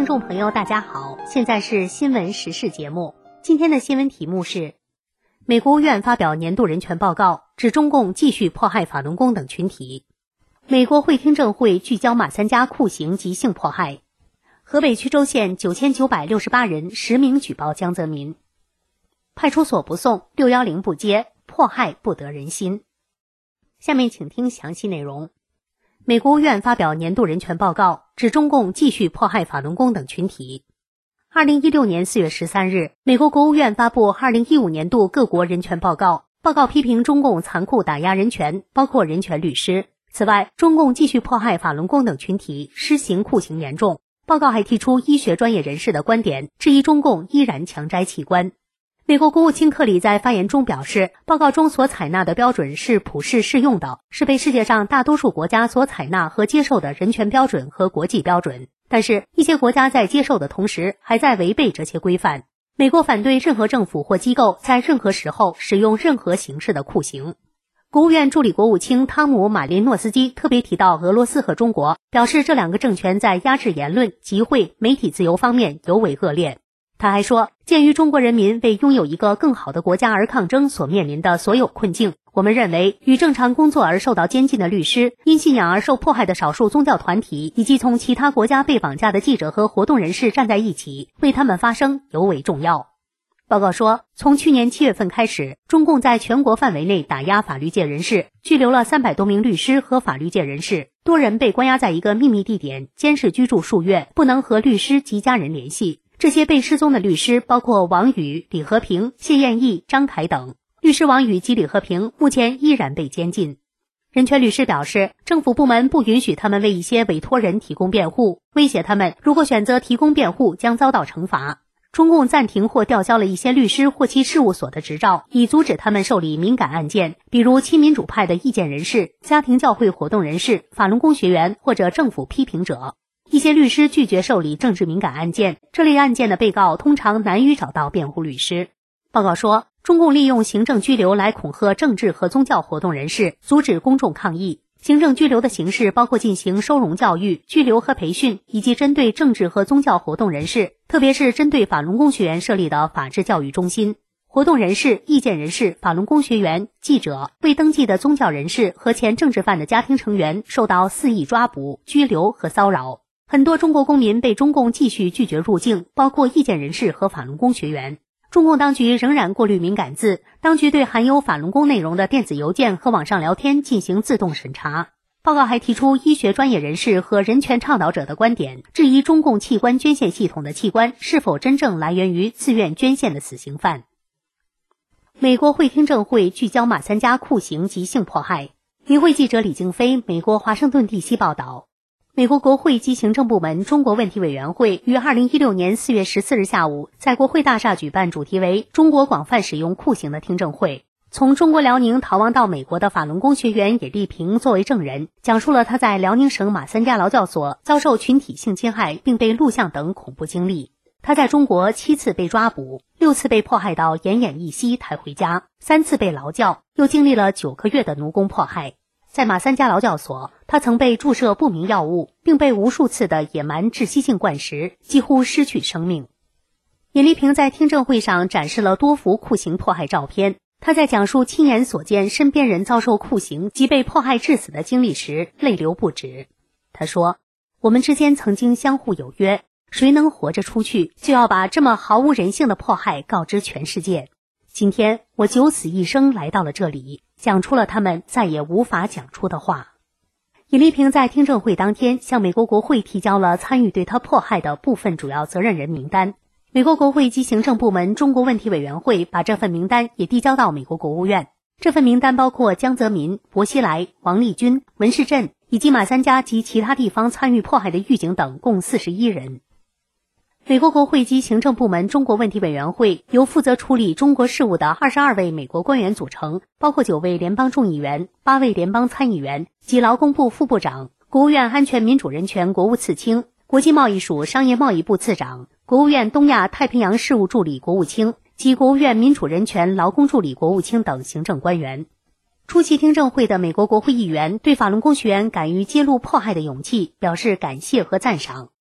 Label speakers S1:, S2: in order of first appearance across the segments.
S1: 众朋友大家好，现在是新闻时事节目。今天的新闻题目是：美国国务院发表年度人权报告，指中共继续迫害法轮功等群体。美国会听证会聚焦马三家酷刑及性迫害。河北曲周县9968人实名举报江泽民。派出所不送，610不接，迫害不得人心。下面请听详细内容。美国国务院发表年度人权报告，指中共继续迫害法轮功等群体。2016年4月13日，美国国务院发布2015年度各国人权报告，报告批评中共残酷打压人权，包括人权律师。此外，中共继续迫害法轮功等群体，施行酷刑严重。报告还提出医学专业人士的观点，质疑中共依然强摘器官。美国国务卿克里在发言中表示，报告中所采纳的标准是普世适用的，是被世界上大多数国家所采纳和接受的人权标准和国际标准。但是，一些国家在接受的同时，还在违背这些规范。美国反对任何政府或机构在任何时候使用任何形式的酷刑。国务院助理国务卿汤姆·马林诺斯基特别提到俄罗斯和中国，表示这两个政权在压制言论、集会、媒体自由方面尤为恶劣。他还说，鉴于中国人民为拥有一个更好的国家而抗争所面临的所有困境，我们认为与正常工作而受到监禁的律师、因信仰而受迫害的少数宗教团体，以及从其他国家被绑架的记者和活动人士站在一起，为他们发声尤为重要。报告说，从去年7月份开始，中共在全国范围内打压法律界人士，拘留了300多名律师和法律界人士，多人被关押在一个秘密地点，监视居住数月，不能和律师及家人联系。这些被失踪的律师包括王宇、李和平、谢燕毅、张凯等。律师王宇及李和平目前依然被监禁。人权律师表示，政府部门不允许他们为一些委托人提供辩护，威胁他们如果选择提供辩护将遭到惩罚。中共暂停或吊销了一些律师或其事务所的执照，以阻止他们受理敏感案件，比如亲民主派的意见人士、家庭教会活动人士、法轮功学员或者政府批评者。一些律师拒绝受理政治敏感案件，这类案件的被告通常难于找到辩护律师。报告说，中共利用行政拘留来恐吓政治和宗教活动人士，阻止公众抗议。行政拘留的形式包括进行收容教育、拘留和培训，以及针对政治和宗教活动人士，特别是针对法轮功学员设立的法治教育中心。活动人士、意见人士、法轮功学员、记者、未登记的宗教人士和前政治犯的家庭成员受到肆意抓捕、拘留和骚扰。很多中国公民被中共继续拒绝入境，包括意见人士和法轮功学员。中共当局仍然过滤敏感字，当局对含有法轮功内容的电子邮件和网上聊天进行自动审查。报告还提出医学专业人士和人权倡导者的观点，质疑中共器官捐献系统的器官是否真正来源于自愿捐献的死刑犯。美国会听证会聚焦马三家酷刑及性迫害。民会记者李静飞，美国华盛顿 DC 报道。美国国会及行政部门中国问题委员会于2016年4月14日下午在国会大厦举办主题为中国广泛使用酷刑的听证会。从中国辽宁逃亡到美国的法轮功学员野丽萍作为证人，讲述了他在辽宁省马三家劳教所遭受群体性侵害并被录像等恐怖经历。他在中国7次被抓捕，6次被迫害到奄奄一息才回家，3次被劳教，又经历了9个月的奴工迫害。在马三家劳教所，他曾被注射不明药物，并被无数次的野蛮窒息性灌食，几乎失去生命。野丽萍在听证会上展示了多幅酷刑迫害照片。他在讲述亲眼所见身边人遭受酷刑及被迫害致死的经历时，泪流不止。他说，我们之间曾经相互有约，谁能活着出去，就要把这么毫无人性的迫害告知全世界。今天我九死一生来到了这里，讲出了他们再也无法讲出的话。野丽萍在听证会当天向美国国会提交了参与对他迫害的部分主要责任人名单。美国国会及行政部门中国问题委员会把这份名单也递交到美国国务院。这份名单包括江泽民、薄熙来、王立军、文世镇以及马三家及其他地方参与迫害的狱警等共41人。美国国会及行政部门中国问题委员会由负责处理中国事务的22位美国官员组成，包括9位联邦众议员、8位联邦参议员及劳工部副部长、国务院安全民主人权国务次卿、国际贸易署商业贸易部次长、国务院东亚太平洋事务助理国务卿及国务院民主人权劳工助理国务卿等行政官员。出席听证会的美国国会议员对法轮功学员敢于揭露迫害的勇气表示感谢和赞赏，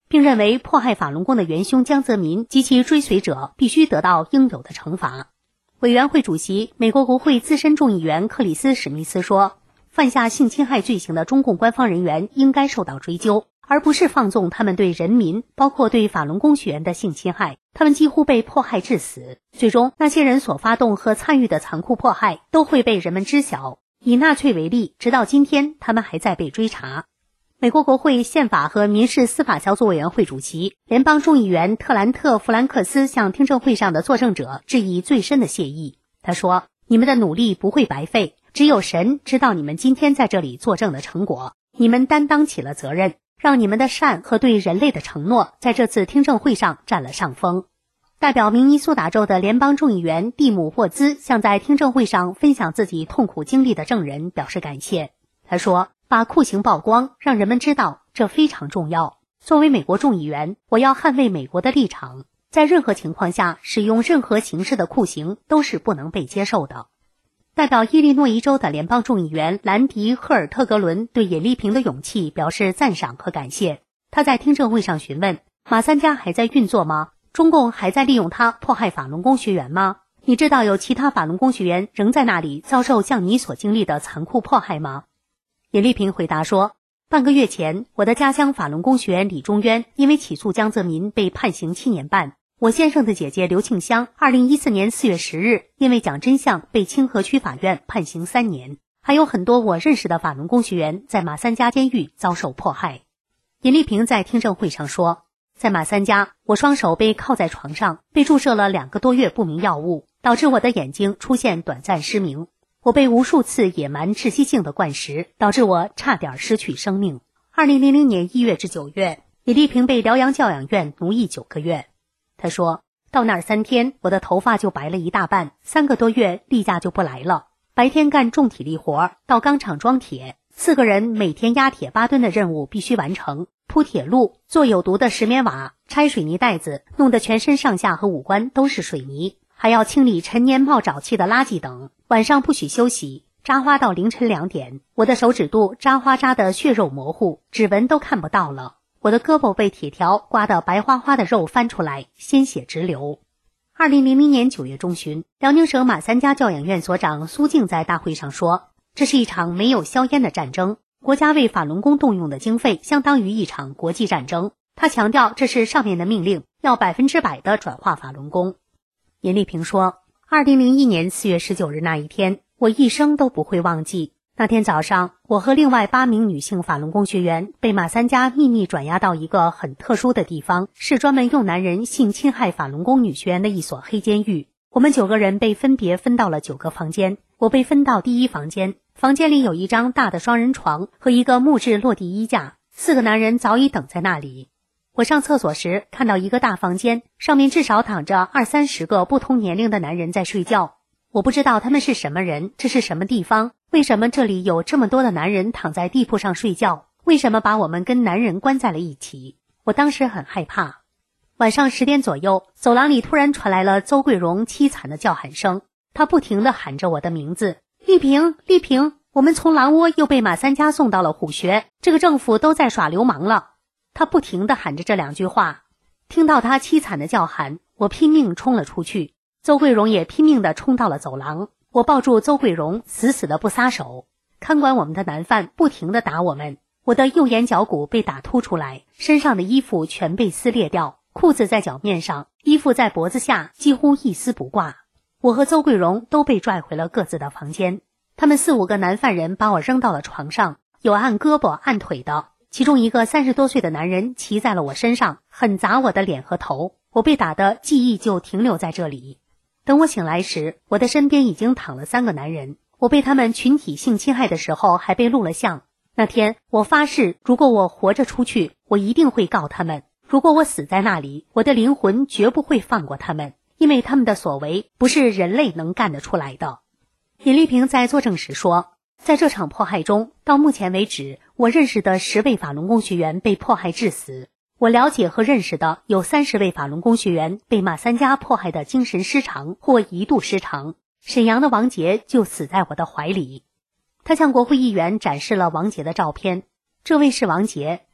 S1: 并认为迫害法轮功的元凶江泽民及其追随者必须得到应有的惩罚。委员会主席、美国国会资深众议员克里斯·史密斯说，犯下性侵害罪行的中共官方人员应该受到追究，而不是放纵他们对人民，包括对法轮功学员的性侵害。他们几乎被迫害致死，最终那些人所发动和参与的残酷迫害都会被人们知晓。以纳粹为例，直到今天他们还在被追查。美国国会宪法和民事司法小组委员会主席、联邦众议员特兰特·弗兰克斯向听证会上的作证者致以最深的谢意。他说，你们的努力不会白费，只有神知道你们今天在这里作证的成果，你们担当起了责任，让你们的善和对人类的承诺在这次听证会上占了上风。代表明尼苏达州的联邦众议员蒂姆·霍兹向在听证会上分享自己痛苦经历的证人表示感谢。他说，把酷刑曝光，让人们知道这非常重要。作为美国众议员，我要捍卫美国的立场，在任何情况下使用任何形式的酷刑都是不能被接受的。代表伊利诺伊州的联邦众议员兰迪·赫尔特格伦对尹丽萍的勇气表示赞赏和感谢。他在听证会上询问，马三家还在运作吗？中共还在利用它迫害法轮功学员吗？你知道有其他法轮功学员仍在那里遭受像你所经历的残酷迫害吗？尹丽萍回答说，半个月前，我的家乡法轮功学员李中渊因为起诉江泽民被判刑7年半。我先生的姐姐刘庆香2014年4月10日因为讲真相被清河区法院判刑3年。还有很多我认识的法轮功学员在马三家监狱遭受迫害。尹丽萍在听证会上说，在马三家，我双手被铐在床上，被注射了2个多月不明药物，导致我的眼睛出现短暂失明。我被无数次野蛮窒息性的灌食，导致我差点失去生命。2000年1月至9月，尹丽萍被疗养教养院奴役9个月。他说，到那儿3天，我的头发就白了一大半，3个多月例假就不来了。白天干重体力活，到钢厂装铁，4个人每天压铁8吨的任务必须完成，铺铁路，做有毒的石棉瓦，拆水泥袋子，弄得全身上下和五官都是水泥，还要清理陈年冒沼气的垃圾等。晚上不许休息，扎花到凌晨2点。我的手指肚扎花扎得血肉模糊，指纹都看不到了。我的胳膊被铁条刮得白花花的肉翻出来，鲜血直流。2000年9月中旬，辽宁省马三家教养院所长苏静在大会上说，这是一场没有硝烟的战争，国家为法轮功动用的经费相当于一场国际战争。他强调这是上面的命令，要100%的转化法轮功。尹丽萍说，2001年4月19日那一天，我一生都不会忘记。那天早上，我和另外8名女性法轮功学员被马三家秘密转押到一个很特殊的地方，是专门用男人性侵害法轮功女学员的一所黑监狱。我们9个人被分别分到了9个房间，我被分到第1房间，房间里有一张大的双人床和一个木质落地衣架，4个男人早已等在那里。我上厕所时看到一个大房间，上面至少躺着20-30个不同年龄的男人在睡觉。我不知道他们是什么人，这是什么地方？为什么这里有这么多的男人躺在地铺上睡觉？为什么把我们跟男人关在了一起？我当时很害怕。晚上10点左右，走廊里突然传来了邹桂荣凄惨的叫喊声，他不停地喊着我的名字，丽萍，丽萍，我们从狼窝又被马三家送到了虎穴，这个政府都在耍流氓了。他不停地喊着这2句话。听到他凄惨的叫喊，我拼命冲了出去，邹桂荣也拼命地冲到了走廊。我抱住邹桂荣，死死地不撒手。看管我们的男犯不停地打我们，我的右眼角骨被打凸出来，身上的衣服全被撕裂掉，裤子在脚面上，衣服在脖子下，几乎一丝不挂。我和邹桂荣都被拽回了各自的房间。他们4-5个男犯人把我扔到了床上，有按胳膊按腿的，其中一个30多岁的男人骑在了我身上，狠砸我的脸和头，我被打的记忆就停留在这里。等我醒来时，我的身边已经躺了3个男人，我被他们群体性侵害的时候还被录了像。那天我发誓，如果我活着出去，我一定会告他们；如果我死在那里，我的灵魂绝不会放过他们，因为他们的所为不是人类能干得出来的。尹丽萍在作证时说，在这场迫害中，到目前为止，我认识的10位法轮功学员被迫害致死。我了解和认识的有30位法轮功学员被马三家迫害的精神失常或一度失常。沈阳的王杰就死在我的怀里。他向国会议员展示了王杰的照片，这位是王杰，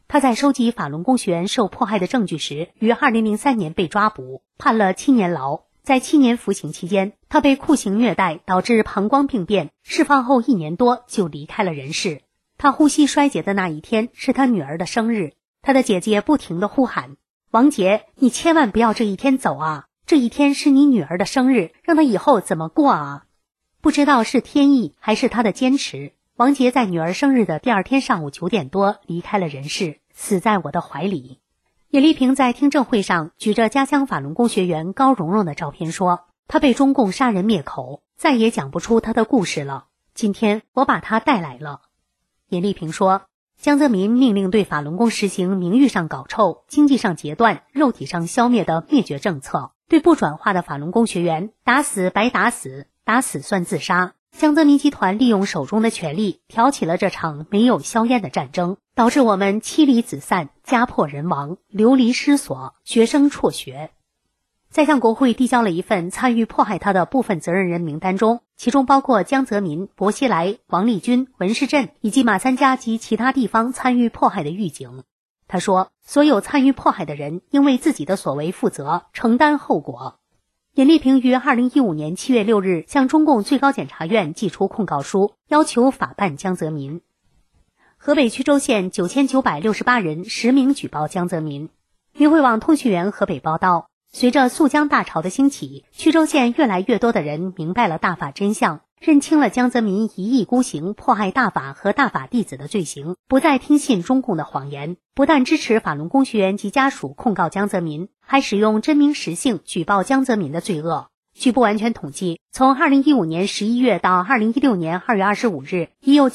S1: 他在收集法轮功学员受迫害的证据时，于2003年被抓捕，判了7年牢。在7年服刑期间，他被酷刑虐待，导致膀胱病变，释放后1年多就离开了人世。他呼吸衰竭的那一天是他女儿的生日，他的姐姐不停地呼喊：王杰，你千万不要这一天走啊！这一天是你女儿的生日，让她以后怎么过啊？不知道是天意还是他的坚持，王杰在女儿生日的第2天上午9点多离开了人世，死在我的怀里。尹丽萍在听证会上举着家乡法轮功学员高蓉蓉的照片说，她被中共杀人灭口，再也讲不出她的故事了。今天我把她带来了。尹丽萍说，江泽民命令对法轮功实行名誉上搞臭、经济上截断、肉体上消灭的灭绝政策，对不转化的法轮功学员打死白打死，打死算自杀。江泽民集团利用手中的权力挑起了这场没有硝烟的战争，导致我们妻离子散、家破人亡、流离失所、学生辍学。在向国会递交了一份参与迫害他的部分责任人名单中，其中包括江泽民、薄熙来、王立军、文世镇以及马三家及其他地方参与迫害的狱警。他说，所有参与迫害的人应为自己的所为负责，承担后果。尹丽萍于2015年7月6日向中共最高检察院寄出控告书，要求法办江泽民。河北曲周县9968人实名举报江泽民。明慧网通讯员河北报道，随着肃江大潮的兴起，曲周县越来越多的人明白了大法真相，认清了江泽民一意孤行迫害大法和大法弟子的罪行，不再听信中共的谎言，不但支持法轮功学员及家属控告江泽民，还使用真名实姓举报江泽民的罪恶。据不完全统计，从2015年11月到2016年2月25日，已有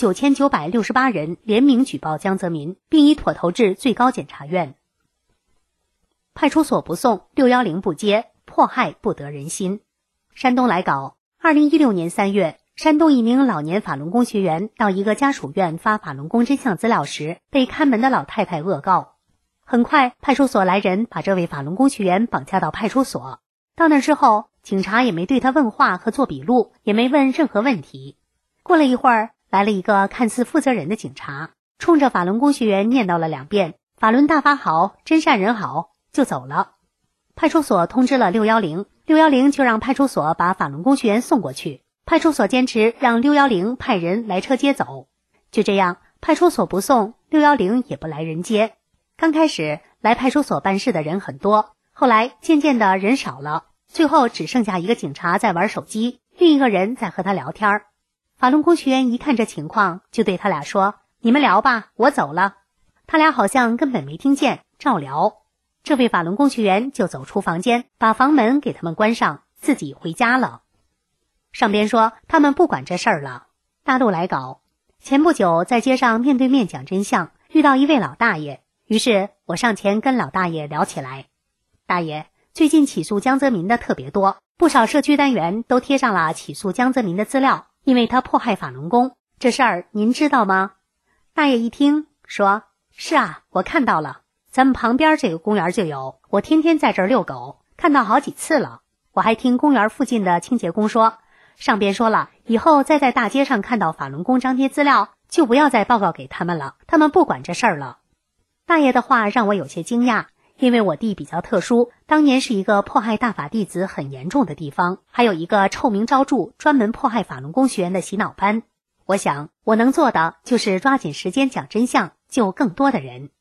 S1: 9968人联名举报江泽民，并已妥投至最高检察院。派出所不送，610不接，迫害不得人心。山东来稿，2016年3月，山东一名老年法轮功学员到一个家属院发法轮功真相资料时，被看门的老太太恶告。很快，派出所来人把这位法轮功学员绑架到派出所。到那之后，警察也没对他问话和做笔录，也没问任何问题。过了一会儿，来了一个看似负责人的警察，冲着法轮功学员念叨了2遍“法轮大法好，真善人好”，就走了。派出所通知了610，610就让派出所把法轮功学员送过去。派出所坚持让610派人来车接走。就这样，派出所不送，610也不来人接。刚开始来派出所办事的人很多，后来渐渐的人少了，最后只剩下一个警察在玩手机，另一个人在和他聊天。法轮功学员一看这情况，就对他俩说：“你们聊吧，我走了。”他俩好像根本没听见，照聊。这位法轮功学员就走出房间，把房门给他们关上，自己回家了。上边说他们不管这事儿了。大陆来稿，前不久在街上面对面讲真相，遇到一位老大爷，于是我上前跟老大爷聊起来。大爷，最近起诉江泽民的特别多，不少社区单元都贴上了起诉江泽民的资料，因为他迫害法轮功，这事儿您知道吗？大爷一听说，是啊，我看到了，咱们旁边这个公园就有，我天天在这儿遛狗，看到好几次了。我还听公园附近的清洁工说，上边说了，以后再在大街上看到法轮功张贴资料，就不要再报告给他们了，他们不管这事儿了。大爷的话让我有些惊讶，因为我地比较特殊，当年是一个迫害大法弟子很严重的地方，还有一个臭名昭著专门迫害法轮功学员的洗脑班。我想我能做的就是抓紧时间讲真相，救更多的人。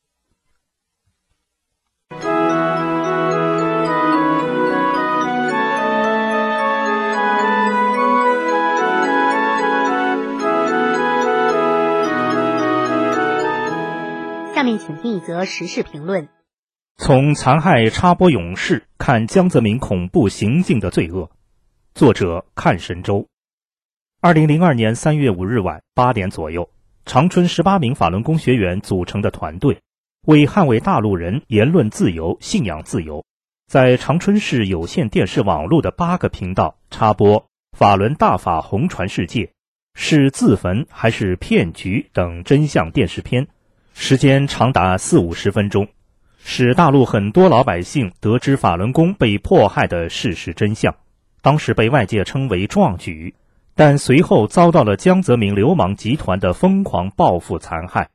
S1: 下面请听一则时事评论。
S2: 从残害插播勇士看江泽民恐怖行径的罪恶，作者看神州。2002年3月5日晚8点左右，长春18名法轮功学员组成的团队，为捍卫大陆人言论自由、信仰自由，在长春市有线电视网络的8个频道插播法轮大法红传世界，是自焚还是骗局等真相电视片，时间长达40-50分钟，使大陆很多老百姓得知法轮功被迫害的事实真相。当时被外界称为壮举，但随后遭到了江泽民流氓集团的疯狂报复残害。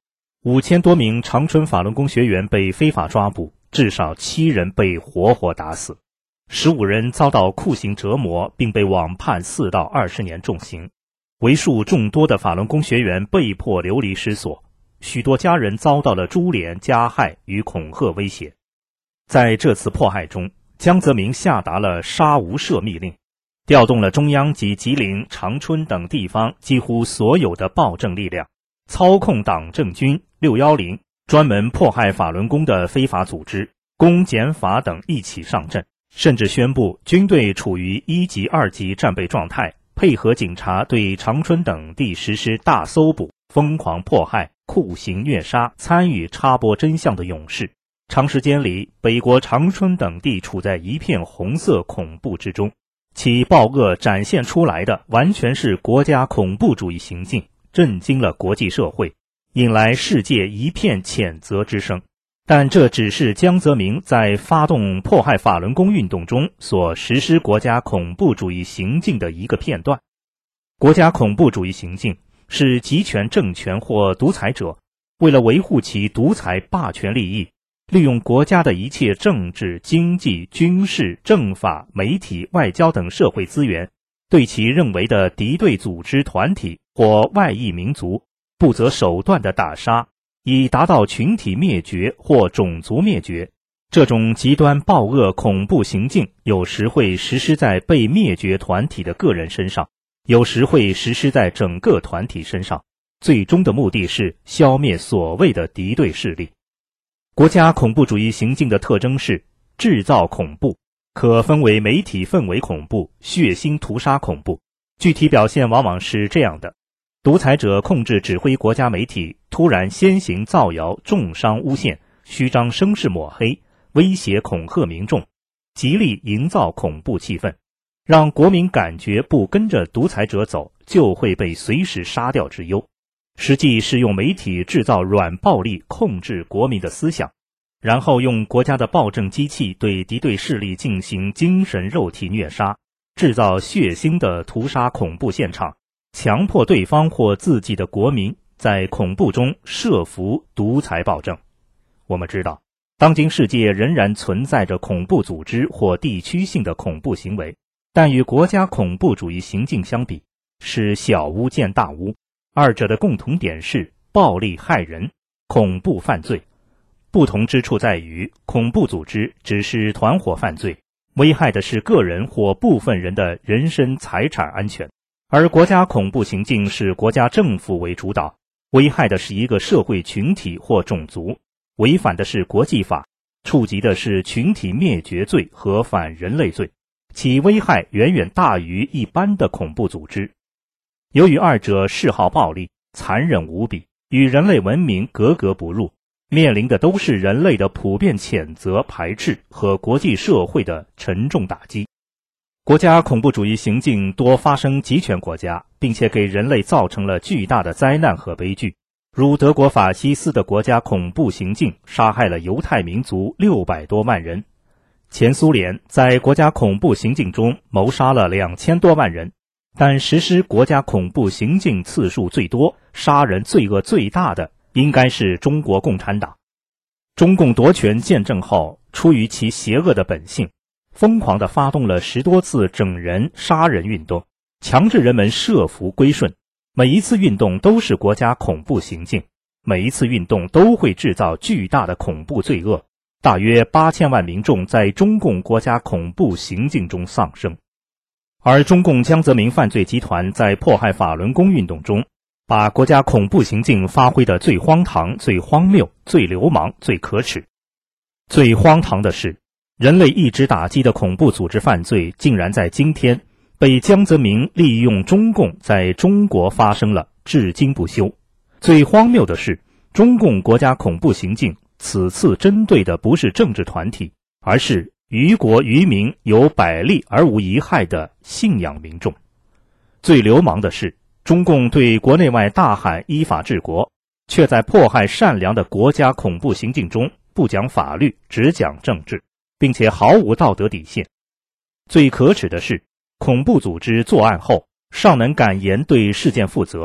S2: 5000多名长春法轮功学员被非法抓捕，至少7人被活活打死，15人遭到酷刑折磨，并被网判4到20年重刑。为数众多的法轮功学员被迫流离失所，许多家人遭到了株连、加害与恐吓威胁。在这次迫害中，江泽民下达了杀无赦密令，调动了中央及吉林、长春等地方几乎所有的暴政力量，操控党政军、610专门迫害法轮功的非法组织、公检法等一起上阵，甚至宣布军队处于1级、2级战备状态，配合警察对长春等地实施大搜捕、疯狂迫害、酷刑虐杀，参与插播真相的勇士。长时间里，北国长春等地处在一片红色恐怖之中，其暴恶展现出来的完全是国家恐怖主义行径，震惊了国际社会，引来世界一片谴责之声。但这只是江泽民在发动迫害法轮功运动中所实施国家恐怖主义行径的一个片段。国家恐怖主义行径是集权政权或独裁者为了维护其独裁霸权利益，利用国家的一切政治、经济、军事、政法、媒体、外交等社会资源，对其认为的敌对组织团体或外裔民族不择手段的打杀，以达到群体灭绝或种族灭绝。这种极端暴恶恐怖行径有时会实施在被灭绝团体的个人身上，有时会实施在整个团体身上，最终的目的是消灭所谓的敌对势力。国家恐怖主义行径的特征是制造恐怖，可分为媒体氛围恐怖、血腥屠杀恐怖。具体表现往往是这样的：独裁者控制指挥国家媒体，突然先行造谣、重伤诬陷，虚张声势抹黑，威胁恐吓民众，极力营造恐怖气氛，让国民感觉不跟着独裁者走就会被随时杀掉之忧。实际是用媒体制造软暴力控制国民的思想，然后用国家的暴政机器对敌对势力进行精神肉体虐杀，制造血腥的屠杀恐怖现场，强迫对方或自己的国民在恐怖中设服独裁暴政。我们知道，当今世界仍然存在着恐怖组织或地区性的恐怖行为，但与国家恐怖主义行径相比，是小巫见大巫。二者的共同点是暴力害人、恐怖犯罪。不同之处在于，恐怖组织只是团伙犯罪，危害的是个人或部分人的人身财产安全，而国家恐怖行径是国家政府为主导，危害的是一个社会群体或种族，违反的是国际法，触及的是群体灭绝罪和反人类罪，其危害远远大于一般的恐怖组织。由于二者嗜好暴力，残忍无比，与人类文明格格不入，面临的都是人类的普遍谴责、排斥和国际社会的沉重打击。国家恐怖主义行径多发生集权国家，并且给人类造成了巨大的灾难和悲剧，如德国法西斯的国家恐怖行径杀害了犹太民族600多万人，前苏联在国家恐怖行径中谋杀了2000多万人，但实施国家恐怖行径次数最多、杀人罪恶最大的应该是中国共产党。中共夺权建政后，出于其邪恶的本性，疯狂地发动了10多次整人、杀人运动，强制人们设服归顺。每一次运动都是国家恐怖行径，每一次运动都会制造巨大的恐怖罪恶。大约8000万民众在中共国家恐怖行径中丧生。而中共江泽民犯罪集团在迫害法轮功运动中，把国家恐怖行径发挥得最荒唐、最荒谬、最流氓、最可耻。最荒唐的是，人类一直打击的恐怖组织犯罪，竟然在今天被江泽民利用中共在中国发生了，至今不休。最荒谬的是，中共国家恐怖行径此次针对的不是政治团体，而是于国于民有百利而无一害的信仰民众。最流氓的是，中共对国内外大喊依法治国，却在迫害善良的国家恐怖行径中不讲法律，只讲政治，并且毫无道德底线。最可耻的是，恐怖组织作案后尚能敢言对事件负责，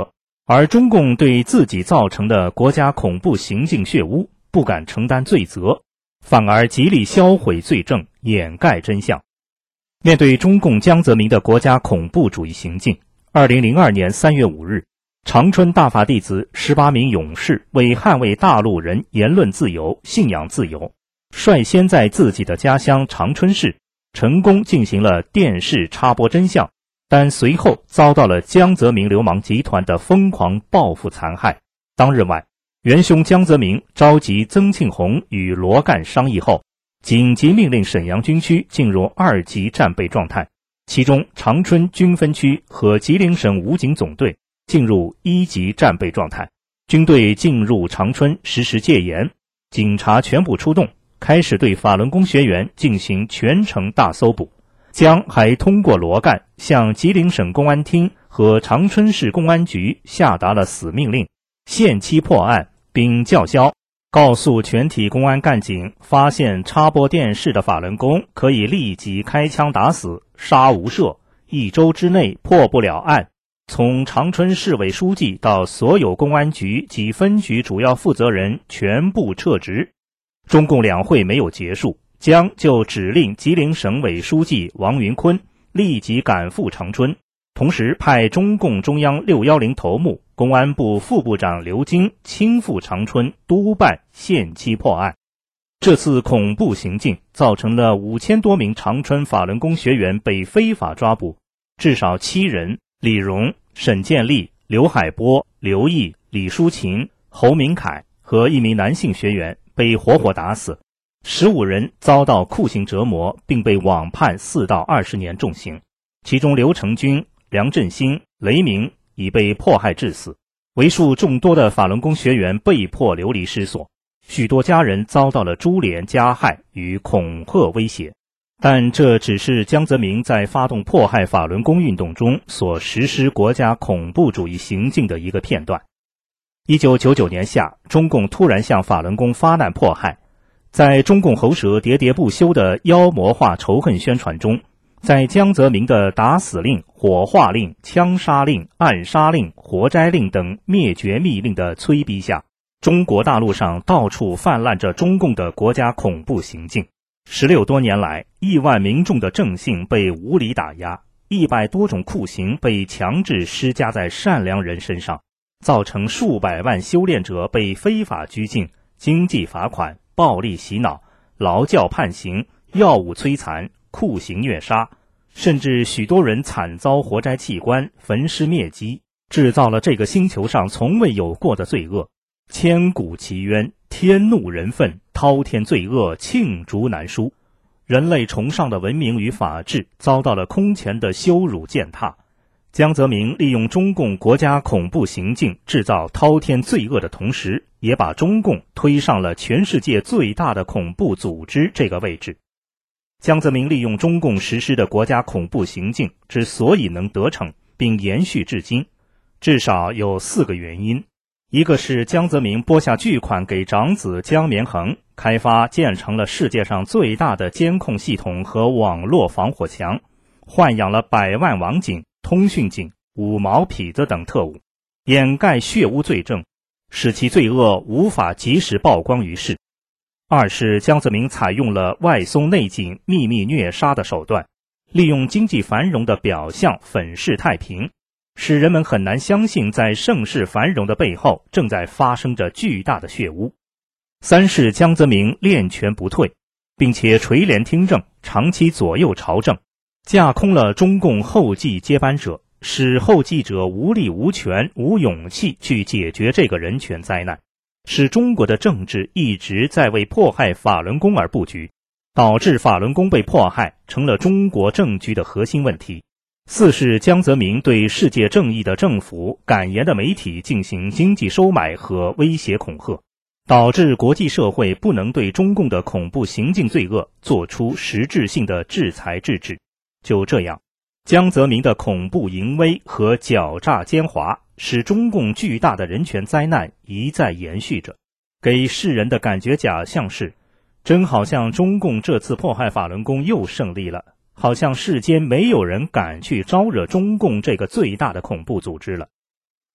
S2: 而中共对自己造成的国家恐怖行径血污不敢承担罪责，反而极力销毁罪证，掩盖真相。面对中共江泽民的国家恐怖主义行径，2002年3月5日，长春大法弟子18名勇士为捍卫大陆人言论自由、信仰自由，率先在自己的家乡长春市成功进行了电视插播真相，但随后遭到了江泽民流氓集团的疯狂报复残害。当日晚，元凶江泽民召集曾庆红与罗干商议后，紧急命令沈阳军区进入2级战备状态，其中长春军分区和吉林省武警总队进入1级战备状态。军队进入长春实施戒严，警察全部出动，开始对法轮功学员进行全城大搜捕。江还通过罗干向吉林省公安厅和长春市公安局下达了死命令，限期破案，并叫嚣告诉全体公安干警，发现插播电视的法轮功可以立即开枪打死，杀无赦，1周之内破不了案。从长春市委书记到所有公安局及分局主要负责人全部撤职。中共两会没有结束，江就指令吉林省委书记王云坤立即赶赴长春，同时派中共中央610头目、公安部副部长刘京亲赴长春督办限期破案。这次恐怖行径造成了5000多名长春法轮功学员被非法抓捕，至少7人，李荣、沈建立、刘海波、刘毅、李淑琴、侯明凯和1名男性学员被活活打死，15人遭到酷刑折磨，并被网判4到20年重刑，其中刘成军、梁振兴、雷鸣已被迫害致死，为数众多的法轮功学员被迫流离失所，许多家人遭到了株连加害与恐吓威胁。但这只是江泽民在发动迫害法轮功运动中所实施国家恐怖主义行径的一个片段。1999年夏，中共突然向法轮功发难迫害，在中共喉舌喋喋不休的妖魔化仇恨宣传中，在江泽民的打死令、火化令、枪杀令、暗杀令、活摘令等灭绝密令的催逼下，中国大陆上到处泛滥着中共的国家恐怖行径。16多年来，亿万民众的正信被无理打压，100多种酷刑被强制施加在善良人身上，造成数百万修炼者被非法拘禁、经济罚款、暴力洗脑、劳教判刑、药物摧残、酷刑虐杀，甚至许多人惨遭活摘器官、焚尸灭迹，制造了这个星球上从未有过的罪恶。千古奇冤，天怒人愤，滔天罪恶，罄竹难书。人类崇尚的文明与法治遭到了空前的羞辱践踏。江泽民利用中共国家恐怖行径制造滔天罪恶的同时，也把中共推上了全世界最大的恐怖组织这个位置。江泽民利用中共实施的国家恐怖行径之所以能得逞并延续至今，至少有4个原因。一个是江泽民拨下巨款给长子江绵恒开发建成了世界上最大的监控系统和网络防火墙，豢养了100万网警、通讯警、五毛痞子等特务，掩盖血污罪证，使其罪恶无法及时曝光于世。二是江泽民采用了外松内紧、秘密虐杀的手段，利用经济繁荣的表象粉饰太平，使人们很难相信在盛世繁荣的背后正在发生着巨大的血污。三是江泽民练权不退，并且垂帘听政，长期左右朝政，架空了中共后继接班者，使后继者无力无权无勇气去解决这个人权灾难，使中国的政治一直在为迫害法轮功而布局，导致法轮功被迫害成了中国政局的核心问题。四是江泽民对世界正义的政府、敢言的媒体进行经济收买和威胁恐吓，导致国际社会不能对中共的恐怖行径罪恶做出实质性的制裁制止。就这样，江泽民的恐怖淫威和狡诈奸猾，使中共巨大的人权灾难一再延续着，给世人的感觉假象是，真好像中共这次迫害法轮功又胜利了，好像世间没有人敢去招惹中共这个最大的恐怖组织了。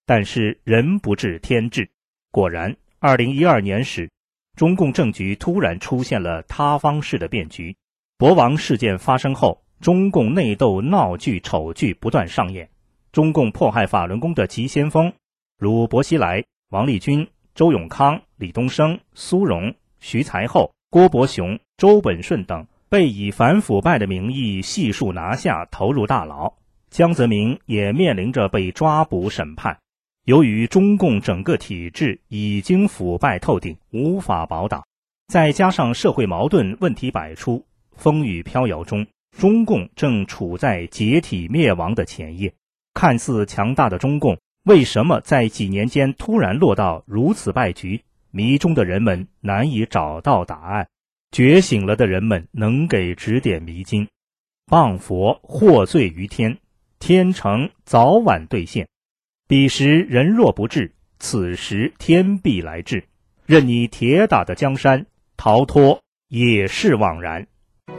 S2: 但是人不治天治，果然2012年时，中共政局突然出现了塌方式的变局。博王事件发生后，中共内斗闹剧丑剧不断上演，中共迫害法轮功的急先锋如薄熙来、王立军、周永康、李东生、苏荣、徐才厚、郭伯雄、周本顺等被以反腐败的名义悉数拿下，投入大牢。江泽民也面临着被抓捕审判。由于中共整个体制已经腐败透顶，无法保党，再加上社会矛盾问题百出，风雨飘摇中，中共正处在解体灭亡的前夜。看似强大的中共，为什么在几年间突然落到如此败局？迷中的人们难以找到答案，觉醒了的人们能给指点迷津。谤佛获罪于天，天成早晚兑现。彼时人若不治，此时天必来治。任你铁打的江山，逃脱也是枉然。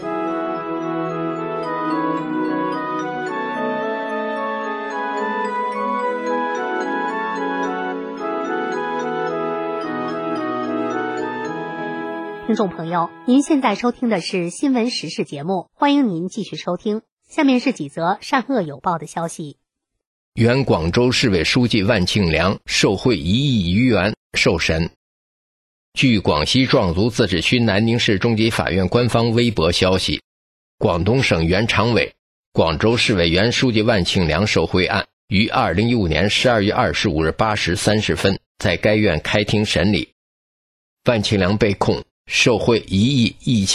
S1: 听众朋友，您现在收听的是新闻时事节目，欢迎您继续收听。下面是几则善恶有报的消息。
S3: 原广州市委书记万庆良受贿1亿余元受审。据广西壮族自治区南宁市中级法院官方微博消息，广东省原常委、广州市委原书记万庆良受贿案于2015年12月25日8时30分在该院开庭审理。万庆良被控受贿1亿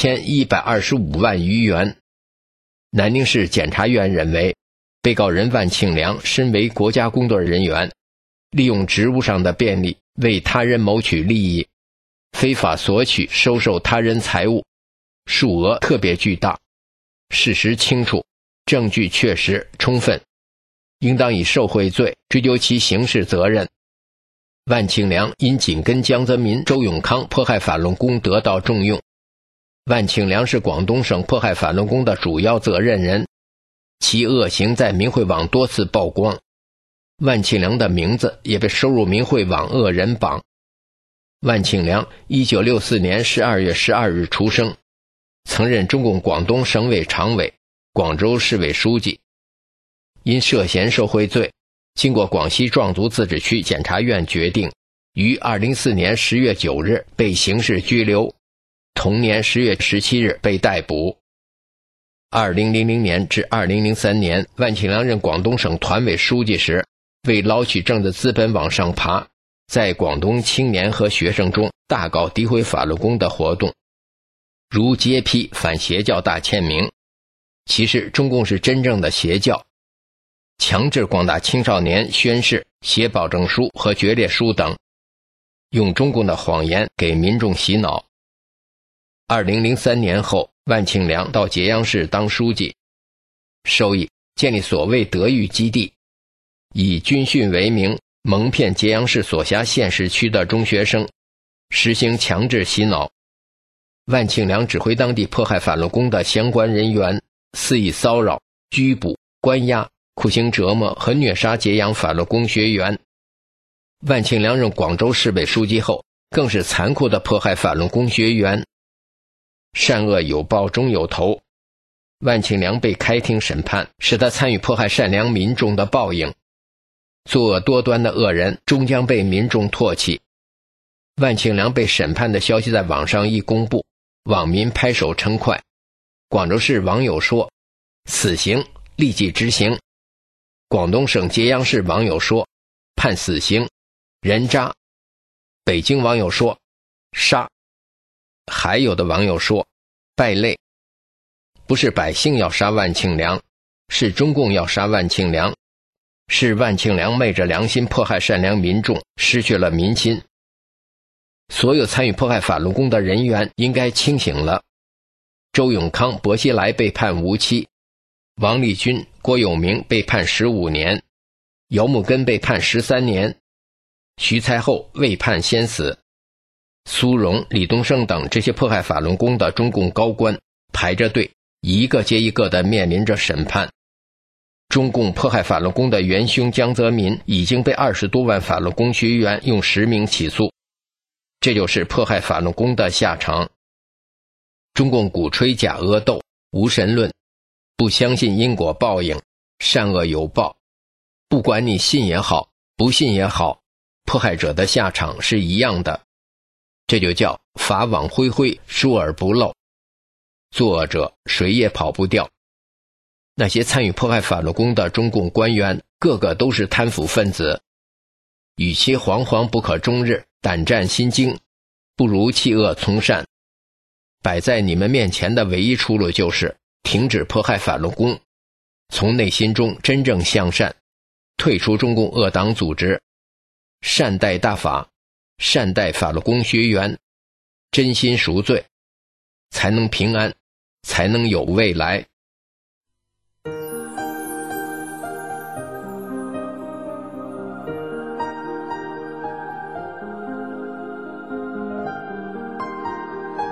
S3: 1125万余元。南宁市检察院认为，被告人万庆良身为国家工作人员，利用职务上的便利为他人谋取利益，非法索取收受他人财物，数额特别巨大，事实清楚，证据确实充分，应当以受贿罪追究其刑事责任。万庆良因紧跟江泽民、周永康迫害法轮功得到重用，万庆良是广东省迫害法轮功的主要责任人，其恶行在民汇网多次曝光，万庆良的名字也被收入民汇网恶人榜。万庆良1964年12月12日出生，曾任中共广东省委常委、广州市委书记。因涉嫌受贿罪，经过广西壮族自治区检察院决定，于2004年10月9日被刑事拘留，同年10月17日被逮捕。2000年至2003年，万庆良任广东省团委书记时，为捞取政治资本往上爬，在广东青年和学生中大搞诋毁法轮功的活动，如揭批反邪教大签名，其实中共是真正的邪教，强制广大青少年宣誓、写保证书和决裂书等，用中共的谎言给民众洗脑。2003年后，万庆良到揭阳市当书记，授意建立所谓德育基地，以军训为名蒙骗揭阳市所辖县市区的中学生，实行强制洗脑。万庆良指挥当地迫害法轮功的相关人员，肆意骚扰、拘捕、关押、酷刑折磨和虐杀揭阳法轮功学员。万庆良任广州市委书记后，更是残酷地迫害法轮功学员。善恶有报终有头，万庆良被开庭审判，是他参与迫害善良民众的报应。作恶多端的恶人终将被民众唾弃。万庆良被审判的消息在网上一公布，网民拍手称快。广州市网友说，死刑立即执行。广东省揭阳市网友说，判死刑，人渣。北京网友说，杀。还有的网友说，败类。不是百姓要杀万庆良，是中共要杀万庆良，是万庆良昧着良心迫害善良民众，失去了民心。所有参与迫害法轮功的人员应该清醒了。周永康、薄熙来被判无期，王立军、郭有明被判15年，姚木根被判13年，徐才厚未判先死。苏荣、李东生等这些迫害法轮功的中共高官排着队，一个接一个地面临着审判。 中共迫害法轮功的元凶江泽民已经被20多万法轮功学员用实名起诉，这就是迫害法轮功的下场。中共鼓吹假恶斗、无神论，不相信因果报应，善恶有报，不管你信也好，不信也好，迫害者的下场是一样的。这就叫法网恢恢，疏而不漏，作恶者谁也跑不掉。那些参与迫害法轮功的中共官员，个个都是贪腐分子，与其惶惶不可终日，胆战心惊，不如弃恶从善。摆在你们面前的唯一出路就是停止迫害法轮功，从内心中真正向善，退出中共恶党组织，善待大法，善待法轮功学员，真心赎罪，才能平安，才能有未来。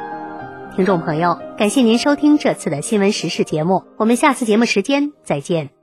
S1: 听众朋友，感谢您收听这次的新闻时事节目，我们下次节目时间再见。